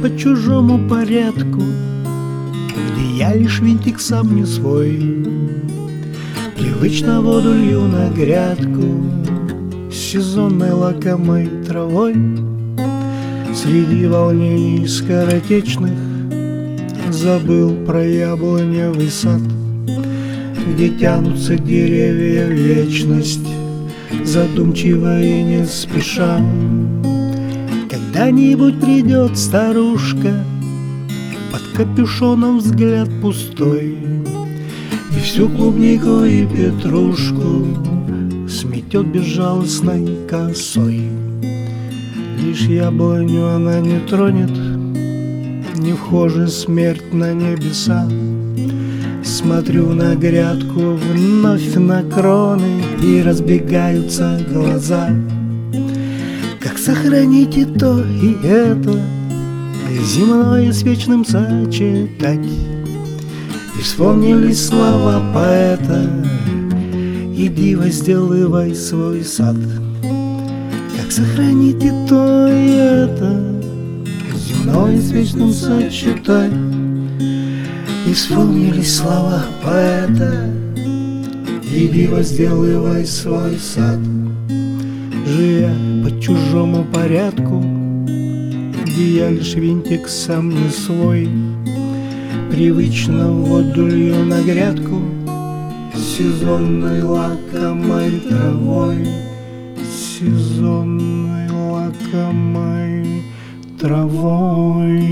по чужому порядку, где я лишь винтик сам не свой. Привычно воду лью на грядку сезонной лакомой травой. Среди волнений скоротечных забыл про яблоневый сад, где тянутся деревья в вечность, задумчиво и не спеша. Когда-нибудь придет старушка, под капюшоном взгляд пустой, и всю клубнику и петрушку сметет безжалостной косой. Лишь яблоню она не тронет, не вхожа смерть на небеса. Смотрю на грядку, вновь на кроны, и разбегаются глаза. Как сохранить и то, и это, земное с вечным сочетать? И вспомнились слова поэта: иди возделывай свой сад. Как сохранить и то, и это, земное с вечным сочетать? И вспомнились слова поэта: иди возделывай свой сад. Живя по чужому порядку, где я лишь винтик сам не свой, привычно воду лью на грядку сезонной лакомой травой, сезонной лакомой травой.